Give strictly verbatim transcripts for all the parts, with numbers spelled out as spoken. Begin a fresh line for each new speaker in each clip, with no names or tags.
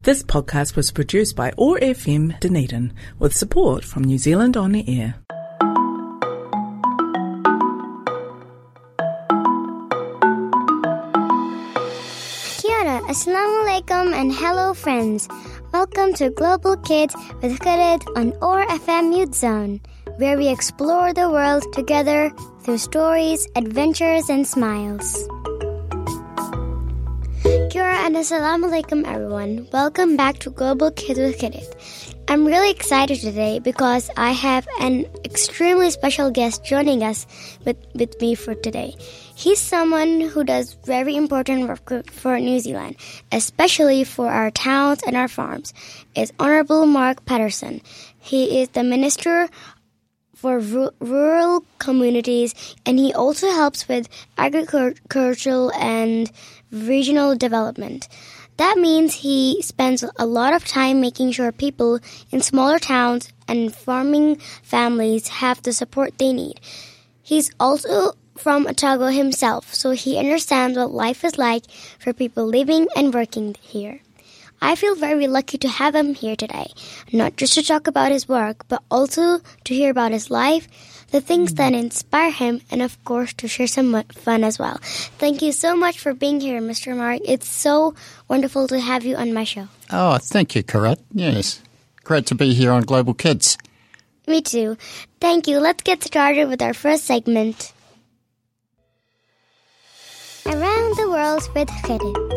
This podcast was produced by O A R F M Dunedin with support from New Zealand On Air.
Kia ora, assalamu alaikum and hello friends. Welcome to Global Kids with Khalid on O A R F M Youth Zone, where we explore the world together through stories, adventures and smiles. Kia ora and assalamu alaikum everyone. Welcome back to Global Kids with Khalid. I'm really excited today because I have an extremely special guest joining us with, with me for today. He's someone who does very important work for New Zealand, especially for our towns and our farms. It's Honourable Mark Patterson. He is the Minister for r- Rural Communities, and he also helps with agricultural and regional development. That means he spends a lot of time making sure people in smaller towns and farming families have the support they need. He's also from Otago himself, so he understands what life is like for people living and working here. I feel very lucky to have him here today, not just to talk about his work, but also to hear about his life, the things that inspire him, and of course to share some fun as well. Thank you so much for being here, Mister Mark. It's so wonderful to have you on my show.
Oh, thank you, Karat. Yes, great to be here on Global Kids.
Me too. Thank you. Let's get started with our first segment. Around the World with Khalid.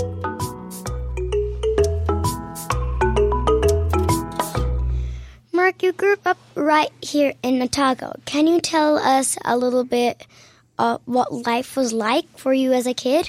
Mark, you grew up right here in Otago. Can you tell us a little bit uh, what life was like for you as a kid?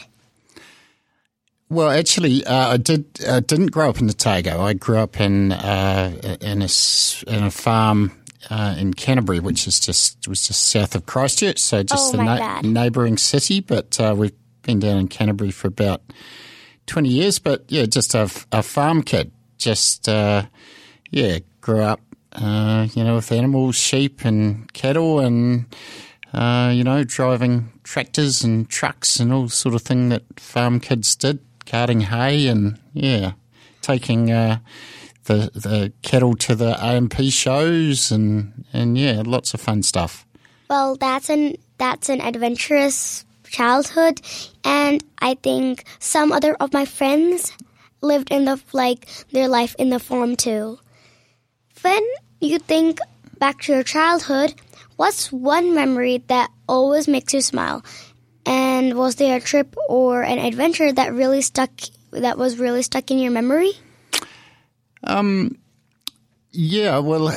Well, actually, uh, I did uh, didn't grow up in Otago. I grew up in uh, in a in a farm uh, in Canterbury, which is just was just south of Christchurch, so just
oh,
the
na-
neighbouring city. But uh, we've been down in Canterbury for about twenty years. But yeah, just a, a farm kid. Just uh, yeah, grew up. Uh, you know, with animals, sheep and cattle and, uh, you know, driving tractors and trucks and all sort of thing that farm kids did, carting hay and, yeah, taking uh, the the cattle to the A M P shows and, and, yeah, lots of fun stuff.
Well, that's an that's an adventurous childhood, and I think some other of my friends lived in the, like, their life in the farm too. When you think back to your childhood, what's one memory that always makes you smile? And was there a trip or an adventure that really stuck that was really stuck in your memory?
Um, yeah, well,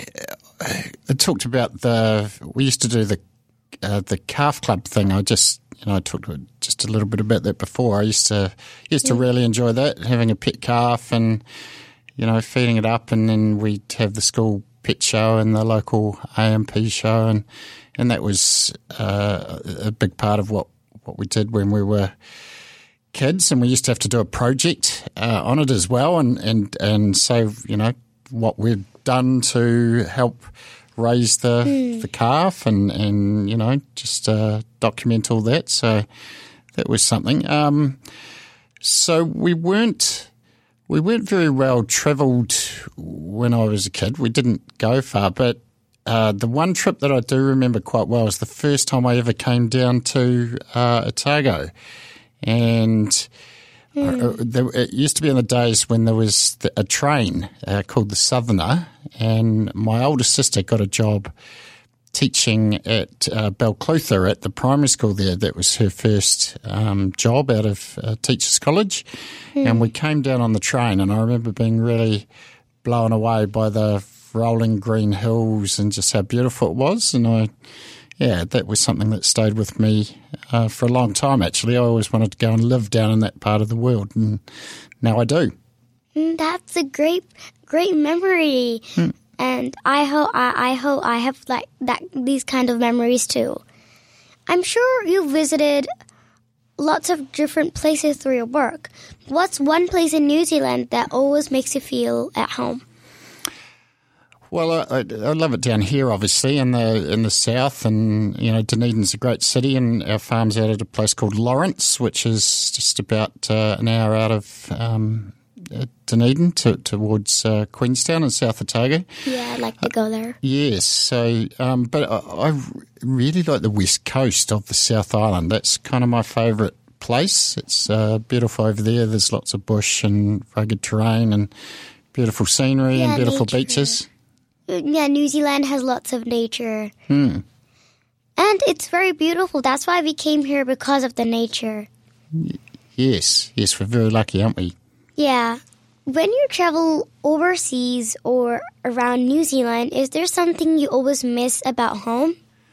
I talked about the we used to do the uh, the calf club thing. I just you know I talked just a little bit about that before. I used to used to really enjoy that, having a pet calf and, you know, feeding it up, and then we'd have the school pet show and the local A M P show, and and that was uh, a big part of what, what we did when we were kids, and we used to have to do a project uh, on it as well, and, and, and say, you know, what we'd done to help raise the mm. the calf and, and, you know, just uh, document all that. So that was something. Um, so we weren't... We weren't very well travelled when I was a kid. We didn't go far, but uh, the one trip that I do remember quite well is the first time I ever came down to uh, Otago. And mm. uh, there, it used to be in the days when there was the, a train uh, called the Southerner, and my older sister got a job teaching at uh, Balclutha at the primary school there. That was her first um, job out of uh, Teachers College. Mm. And we came down on the train, and I remember being really blown away by the rolling green hills and just how beautiful it was. And I, yeah, that was something that stayed with me uh, for a long time, actually. I always wanted to go and live down in that part of the world, and now I do.
That's a great, great memory. Mm. And I hope I, I hope I have like that these kind of memories too. I'm sure you visited lots of different places through your work. What's one place in New Zealand that always makes you feel at home?
Well, I, I love it down here, obviously, in the in the south, and you know, Dunedin's a great city, and our farm's out at a place called Lawrence, which is just about uh, an hour out of um, uh, Dunedin to, towards uh, Queenstown and South Otago.
Yeah, I'd like to go there.
Uh, yes, so um, but I, I really like the west coast of the South Island. That's kind of my favourite place. It's uh, beautiful over there. There's lots of bush and rugged terrain and beautiful scenery
Yeah,
and beautiful
nature.
beaches.
Yeah, New Zealand has lots of nature.
Hmm.
And it's very beautiful. That's why we came here, because of the nature.
Yes, yes, we're very lucky, aren't we?
Yeah. When you travel overseas or around New Zealand, is there something you always miss about home?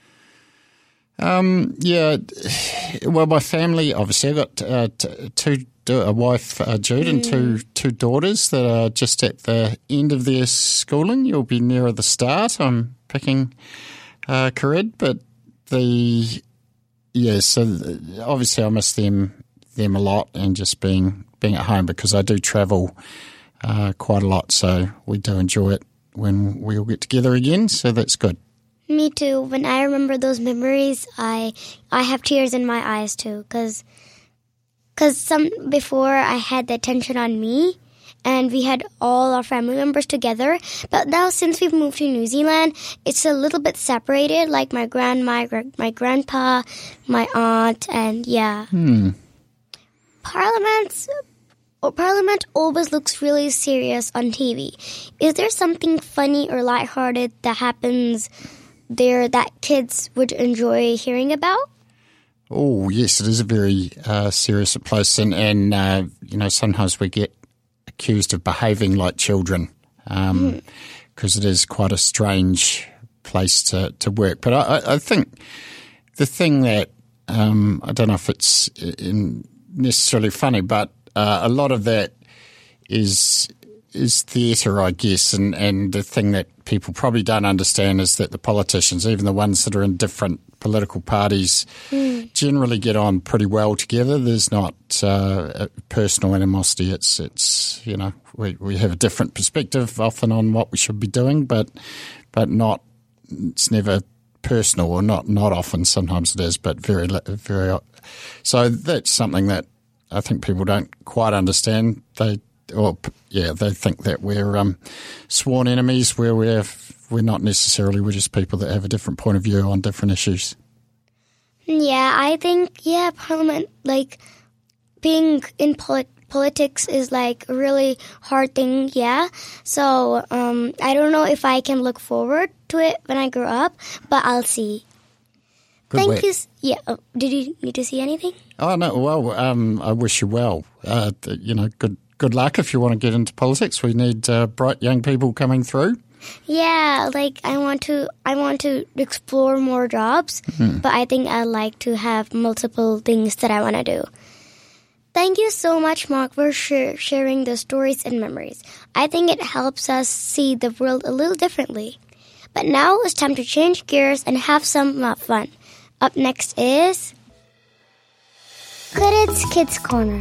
Um, yeah, well, my family, obviously, I've got uh, t- two, a wife, uh, Jude, mm. and two two daughters that are just at the end of their schooling. You'll be nearer the start. I'm picking uh, Carid, but the, yeah, so obviously I miss them them a lot, and just being being at home, because I do travel uh, quite a lot, so we do enjoy it when we all get together again, so that's good.
Me too. When I remember those memories, I I have tears in my eyes too, because cause some before I had the attention on me, and we had all our family members together. But now, since we've moved to New Zealand, it's a little bit separated, like my grandma, my grandpa, my aunt, and yeah.
Hmm.
Parliament's, Parliament always looks really serious on T V. Is there something funny or lighthearted that happens there that kids would enjoy hearing about?
Oh, yes, it is a very uh, serious place, and, and uh, you know, sometimes we get accused of behaving like children, because um, mm. it is quite a strange place to, to work. But I, I think the thing that, um, I don't know if it's in necessarily funny, but uh, a lot of that is is theatre, I guess, and, and the thing that people probably don't understand is that the politicians, even the ones that are in different political parties, mm. generally get on pretty well together. There's not uh, personal animosity. It's, it's you know, we, we have a different perspective often on what we should be doing, but but not, it's never personal, or not, not often. Sometimes it is, but very, very. So that's something that I think people don't quite understand. They, or yeah, they think that we're um, sworn enemies, where we're we're not necessarily. We're just people that have a different point of view on different issues.
Yeah, I think yeah, Parliament, like being in polit- politics is like a really hard thing. Yeah, so um, I don't know if I can look forward to it when I grow up, but I'll see.
Good
Thank
work.
you. Yeah. Oh, did you need to see anything?
Oh no. Well, um, I wish you well. Uh, you know, good good luck if you want to get into politics. We need uh, bright young people coming through.
Yeah, like I want to. I want to explore more jobs, mm. but I think I like to have multiple things that I want to do. Thank you so much, Mark, for sh- sharing the stories and memories. I think it helps us see the world a little differently. But now it's time to change gears and have some fun. Up next is Carid's Kids Corner.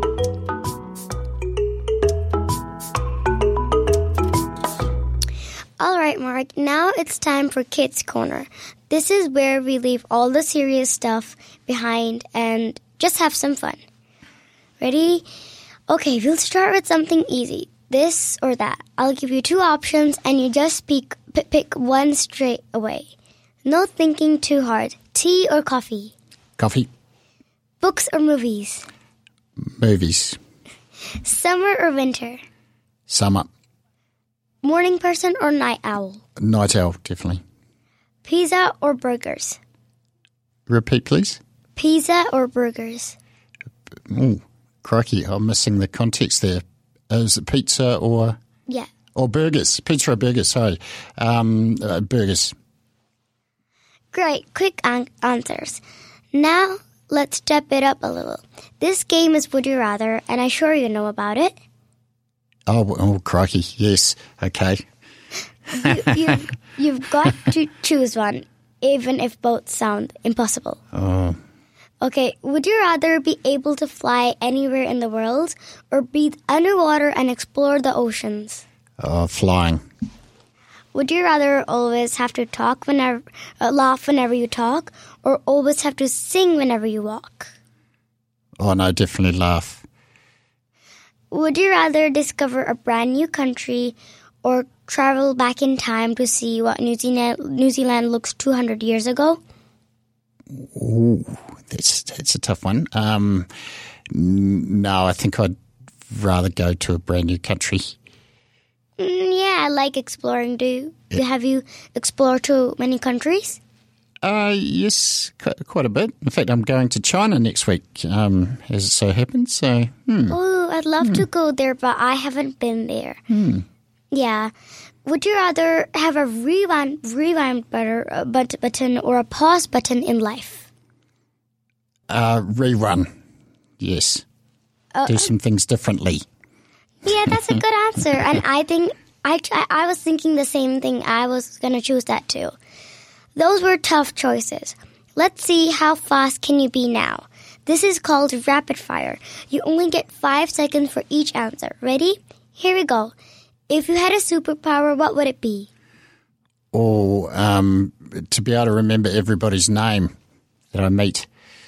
All right, Mark, now it's time for Kids Corner. This is where we leave all the serious stuff behind and just have some fun. Ready? Okay, we'll start with something easy. This or that. I'll give you two options and you just pick, pick one straight away. No thinking too hard. Tea or coffee?
Coffee.
Books or movies?
Movies.
Summer or winter?
Summer.
Morning person or night owl?
Night owl, definitely.
Pizza or burgers?
Repeat, please.
Pizza or burgers?
Oh, crikey, I'm missing the context there. Is it pizza or...
Yeah.
Or burgers. Pizza or burgers, sorry. Um, uh, burgers.
Great, quick an- answers. Now, let's step it up a little. This game is Would You Rather, and I'm sure you know about it.
Oh, oh crikey, yes. Okay.
you, you've, you've got to choose one, even if both sound impossible.
Oh.
Okay, would you rather be able to fly anywhere in the world or breathe underwater and explore the oceans?
Oh, flying.
Would you rather always have to talk whenever, uh, laugh whenever you talk, or always have to sing whenever you walk?
Oh, no, definitely laugh.
would you rather discover a brand new country or travel back in time to see what New Zealand, New Zealand looks two hundred years ago?
Ooh, that's, that's a tough one. Um, no, I think I'd rather go to a brand new country.
Mm, yeah, I like exploring. Do, do have you explored to many countries?
Uh, yes, quite a bit. In fact, I'm going to China next week, um, as it so happens. So, hmm.
Oh, I'd love
hmm.
to go there, but I haven't been there.
Hmm.
Yeah. Would you rather have a rewind, rewind butter, but, button or a pause button in life?
Uh, rerun. Yes.
Uh,
Do some things differently.
Yeah, that's a good answer. And I think I, I was thinking the same thing. I was going to choose that too. Those were tough choices. Let's see how fast can you be now. This is called rapid fire. You only get five seconds for each answer. Ready? Here we go. If you had a superpower, what would it be?
Or um, to be able to remember everybody's name that I meet.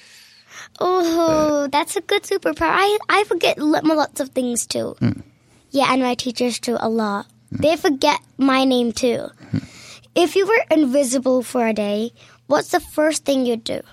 Oh, that's a good superpower. I, I forget lots of things too.
Mm.
Yeah, and my teachers too, a lot. Mm. They forget my name too. Mm. If you were invisible for a day, what's the first thing you'd do?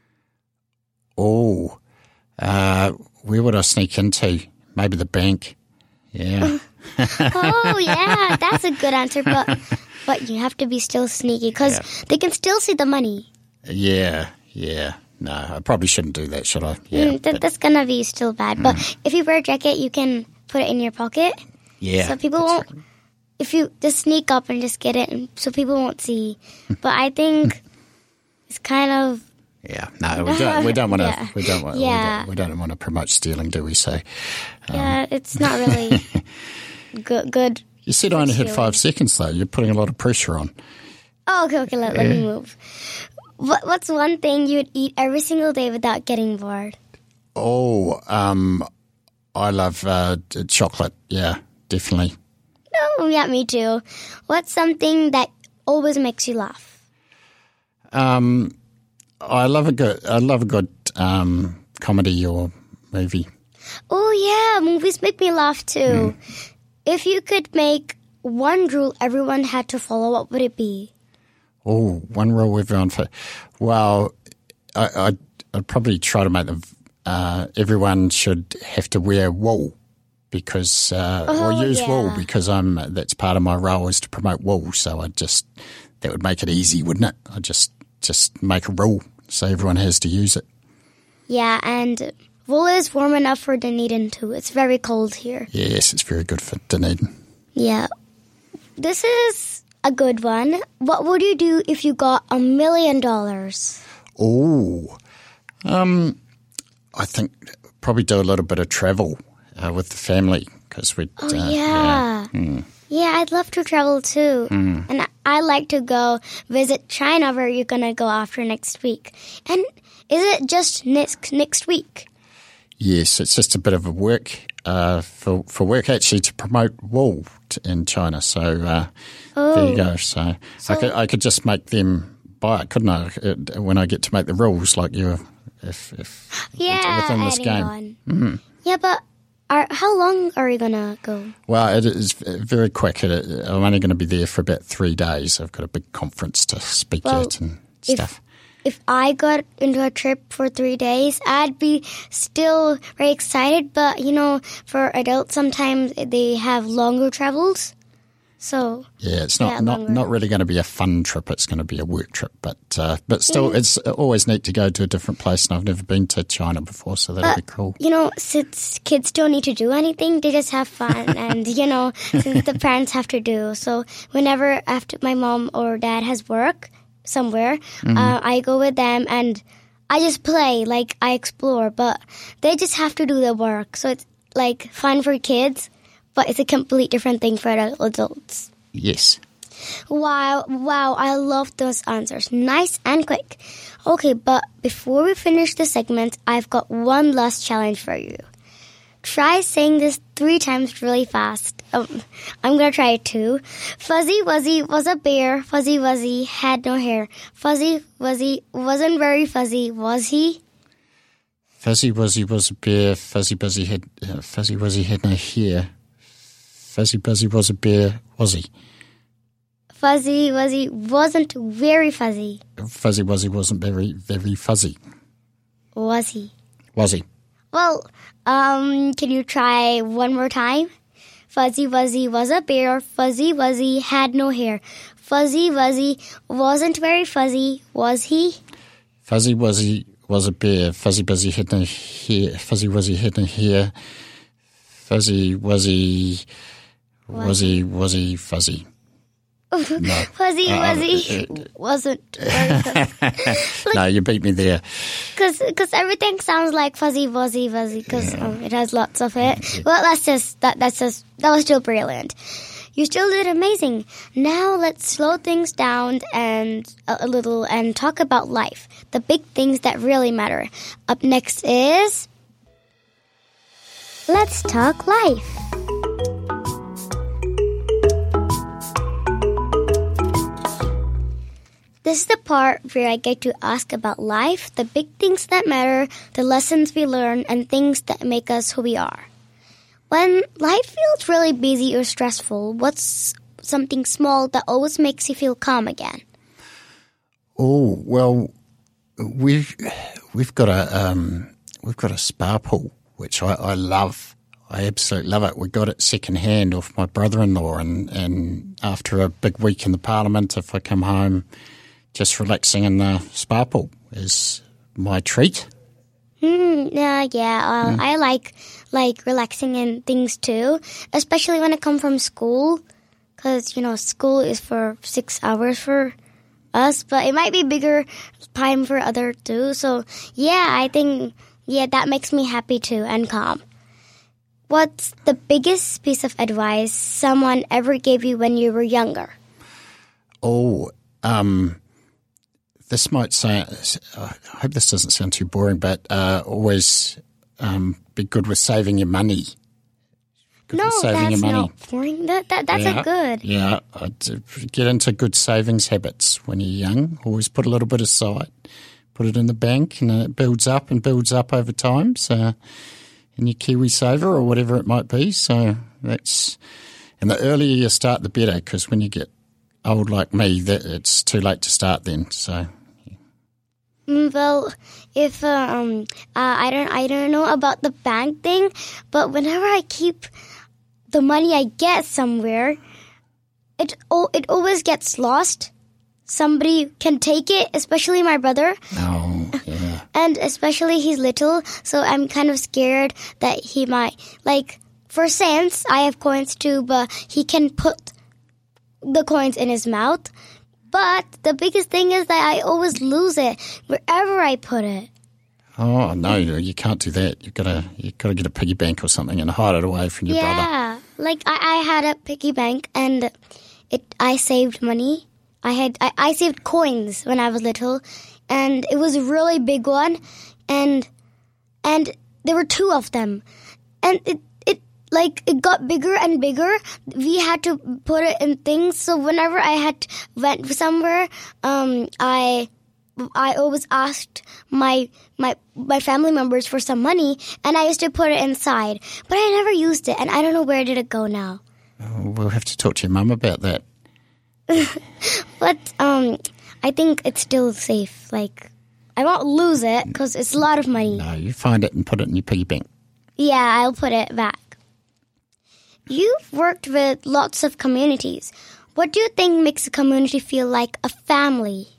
Oh, uh, where would I sneak into? Maybe the bank. Yeah.
Oh, yeah, that's a good answer. But but you have to be still sneaky because yeah. they can still see the money.
Yeah, yeah. No, I probably shouldn't do that, should I? Yeah,
mm, th- that's going to be still bad. But
mm.
if you wear a jacket, you can put it in your pocket.
Yeah.
So people won't... Right. If you just sneak up and just get it, and so people won't see. But I think it's kind of
yeah. No, we don't. We don't want to.
yeah.
We don't want.
Yeah.
We don't, we don't want to promote stealing, do we? So um,
yeah, it's not really good. Good.
You said I only had five seconds, though. You're putting a lot of pressure on.
Oh, okay, okay. Let, let me move. What, what's one thing you would eat every single day without getting bored?
Oh, um, I love uh, chocolate. Yeah, definitely.
Oh, yeah, me too. What's something that always makes you laugh?
Um, I love a good. I love a good um, comedy or movie.
Oh yeah, movies make me laugh too. Mm. If you could make one rule everyone had to follow, what would it be?
Oh, one rule everyone for. Well, I, I'd, I'd probably try to make them. Uh, everyone should have to wear wool. Because uh,
oh,
or use
yeah.
wool because I'm that's part of my role is to promote wool. So I just that would make it easy, wouldn't it? I just just make a rule so everyone has to use it.
Yeah, and wool is warm enough for Dunedin too. It's very cold here.
Yes, it's very good for Dunedin.
Yeah, this is a good one. What would you do if you got a million dollars?
Oh, um, I think probably do a little bit of travel. Uh, with the family, because we.
Oh
uh,
yeah,
yeah. Mm.
yeah. I'd love to travel too,
mm.
and I, I like to go visit China, where you're gonna go after next week. And is it just next next week?
Yes, it's just a bit of a work uh, for for work actually to promote wool t- in China. So uh,
oh.
there you go. So, so I could I could just make them buy it, couldn't I? It, when I get to make the rules, like you, if if
yeah,
within this game.
On.
Mm.
Yeah, but. Are, how long are you going to go?
Well, it is very quick. It, I'm only going to be there for about three days. I've got a big conference to speak
well,
at and stuff.
If, if I got into a trip for three days, I'd be still very excited. But, you know, for adults, sometimes they have longer travels. So
yeah, it's not,
yeah,
not, not really going to be a fun trip. It's going to be a work trip. But uh, but still, mm. it's always neat to go to a different place. And I've never been to China before, so that'll
but,
be cool.
You know, since kids don't need to do anything, they just have fun. And, you know, since the parents have to do. So whenever after my mom or dad has work somewhere, mm-hmm. uh, I go with them and I just play, like I explore. But they just have to do their work. So it's like fun for kids. But it's a complete different thing for adults.
Yes.
Wow, wow, I love those answers. Nice and quick. Okay, but before we finish the segment, I've got one last challenge for you. Try saying this three times really fast. Um, I'm going to try it too. Fuzzy Wuzzy was a bear. Fuzzy Wuzzy had no hair. Fuzzy Wuzzy wasn't very fuzzy, was he?
Fuzzy Wuzzy was a bear. Fuzzy Buzzy had uh, Fuzzy Wuzzy had no hair. Fuzzy Buzzy was a bear. Was he?
Fuzzy Wuzzy wasn't very fuzzy.
Fuzzy Wuzzy wasn't very very fuzzy.
Was he?
Was he?
Well, um, can you try one more time? Fuzzy Wuzzy was a bear. Fuzzy Wuzzy had no hair. Fuzzy Wuzzy wasn't very fuzzy. Was he?
Fuzzy Wuzzy was a bear. Fuzzy Buzzy had no hair. Fuzzy Wuzzy had no hair. Fuzzy Wuzzy was he was he fuzzy?
No. Fuzzy Wuzzy uh, uh, wasn't very fuzzy. Like,
no, you beat me there.
Because everything sounds like Fuzzy Wuzzy Wuzzy because yeah. um, it has lots of it. Well, that's just that. That's just that was still brilliant. You still did amazing. Now let's slow things down and a, a little and talk about life, the big things that really matter. Up next is Let's Talk Life. This is the part where I get to ask about life, the big things that matter, the lessons we learn, and things that make us who we are. When life feels really busy or stressful, what's something small that always makes you feel calm again?
Oh, well, we've we've got a um, we've got a spa pool, which I, I love. I absolutely love it. We got it second hand off my brother-in-law, and, and after a big week in the Parliament, if I come home, just relaxing in the spa pool is my treat.
Mm, uh, yeah, uh, mm. I like like relaxing in things too, especially when I come from school, because you know school is for six hours for us, but it might be bigger time for other too. So yeah, I think yeah that makes me happy too and calm. What's the biggest piece of advice someone ever gave you when you were younger?
Oh, um. This might sound, I hope this doesn't sound too boring, but uh, always um, be good with saving your money. Good
no,
with saving
that's
your money.
not boring. That, that, that's
yeah,
a good.
Yeah, I'd get into good savings habits when you're young. Always put a little bit aside. Put it in the bank and it builds up and builds up over time. So, in your KiwiSaver or whatever it might be. So that's, and the earlier you start, the better, because when you get old like me, that it's too late to start then. So.
Well, if uh, um, uh, I don't, I don't know about the bank thing, but whenever I keep the money I get somewhere, it oh, it always gets lost. Somebody can take it, especially my brother.
Oh, yeah.
And especially he's little, so I'm kind of scared that he might, like, for cents, I have coins too, but he can put the coins in his mouth. But the biggest thing is that I always lose it wherever I put it.
Oh no, you can't do that. You've got to you got to get a piggy bank or something and hide it away from your
yeah,
brother.
Yeah, like I, I had a piggy bank and it. I saved money. I had I, I saved coins when I was little, and it was a really big one, and and there were two of them, and it. Like, it got bigger and bigger. We had to put it in things. So whenever I had went somewhere, um, I I always asked my my my family members for some money, and I used to put it inside. But I never used it, and I don't know where did it go now.
Oh, we'll have to talk to your mum about that.
But um, I think it's still safe. Like, I won't lose it because it's a lot of money.
No, you find it and put it in your piggy bank.
Yeah, I'll put it back. You've worked with lots of communities. What do you think makes a community feel like a family?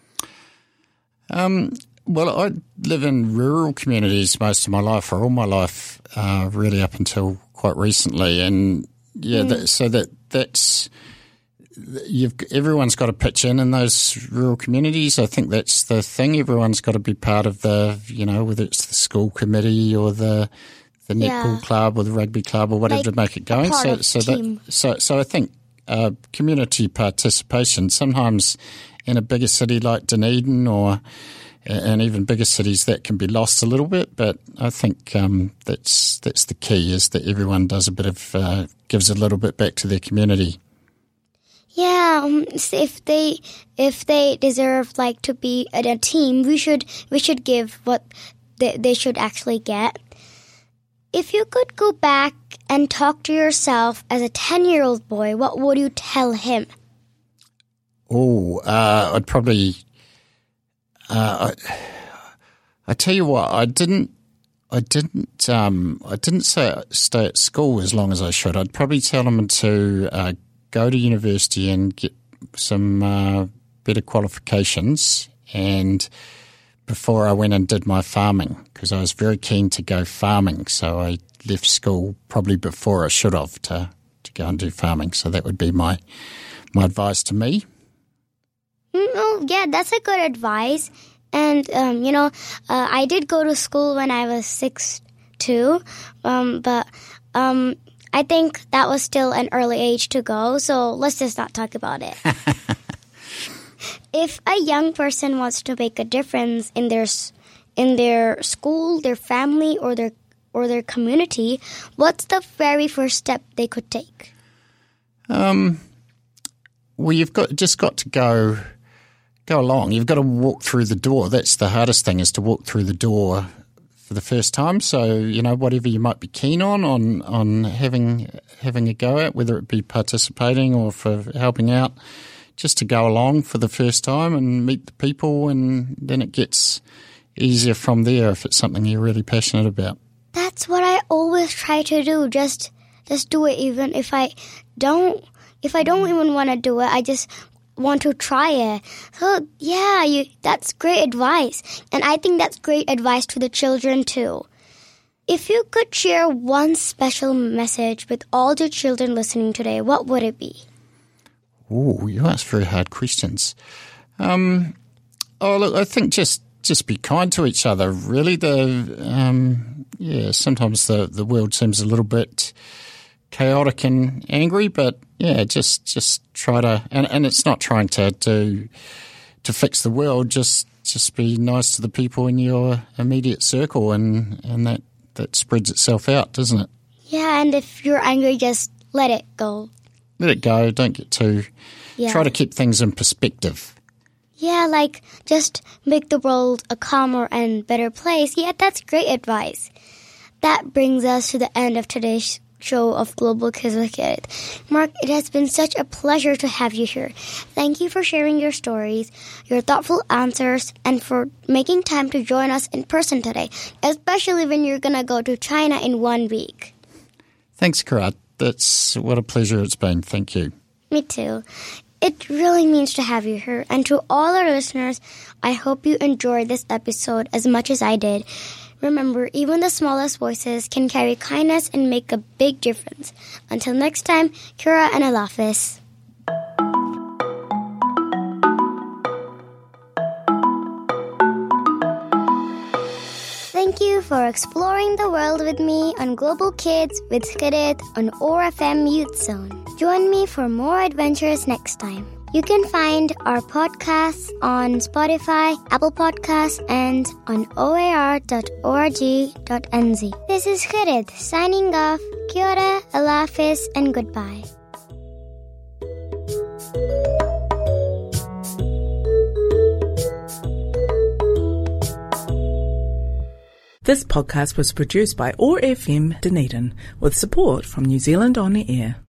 Um, well, I live in rural communities most of my life, or all my life, uh, really up until quite recently. And yeah, mm. that, so that that's you've everyone's got to pitch in in those rural communities. I think that's the thing. Everyone's got to be part of the, you know, whether it's the school committee or the the netball yeah. club or the rugby club or whatever like to make it going. So, so that, so, so I think uh, community participation sometimes in a bigger city like Dunedin or and even bigger cities that can be lost a little bit. But I think um, that's that's the key is that everyone does a bit of uh, gives a little bit back to their community.
Yeah, um, if they if they deserve like to be at a team, we should we should give what. they, they should actually get. If you could go back and talk to yourself as a ten-year-old boy, what would you tell him?
Oh, uh, I'd probably. Uh, I, I tell you what, I didn't. I didn't. Um, I didn't say stay at school as long as I should. I'd probably tell them to uh, go to university and get some uh, better qualifications, and before I went and did my farming, because I was very keen to go farming. So I left school probably before I should have to to go and do farming. So that would be my my advice to me.
Oh, yeah, that's a good advice. And, um, you know, uh, I did go to school when I was six, too. Um, but um, I think that was still an early age to go. So let's just not talk about it. If a young person wants to make a difference in their in their school, their family, or their or their community, what's the very first step they could take?
Um, well, you've got just got to go go along. You've got to walk through the door. That's the hardest thing, is to walk through the door for the first time. So, you know, whatever you might be keen on on on having having a go at, whether it be participating or for helping out, just to go along for the first time and meet the people, and then it gets easier from there if it's something you're really passionate about.
That's what I always try to do. Just just do it, even if I don't if I don't even want to do it. I just want to try it. So yeah, you that's great advice. And I think that's great advice to the children too. If you could share one special message with all the children listening today, what would it be?
Oh, you ask very hard questions. Um, oh, look, I think just, just be kind to each other, really. The um, yeah, sometimes the, the world seems a little bit chaotic and angry, but yeah, just just try to, and, and it's not trying to do to fix the world. Just just be nice to the people in your immediate circle, and, and that, that spreads itself out, doesn't it?
Yeah, and if you're angry, just let it go.
Let it go. Don't get too.
Yeah.
Try to keep things in perspective.
Yeah, like just make the world a calmer and better place. Yeah, that's great advice. That brings us to the end of today's show of Global Kids with Kid. Mark, it has been such a pleasure to have you here. Thank you for sharing your stories, your thoughtful answers, and for making time to join us in person today, especially when you're going to go to China in one week.
Thanks, Karat. That's what a pleasure it's been. Thank you.
Me too. It really means to have you here. And to all our listeners, I hope you enjoyed this episode as much as I did. Remember, even the smallest voices can carry kindness and make a big difference. Until next time, Kira and Alafis. Thank you for exploring the world with me on Global Kids with Kirit on O R F M Youth Zone. Join me for more adventures next time. You can find our podcasts on Spotify, Apple Podcasts, and on O A R dot org dot N Z. This is Kirit signing off. Kia ora, alafis, and goodbye.
This podcast was produced by O R F M Dunedin with support from New Zealand On the Air.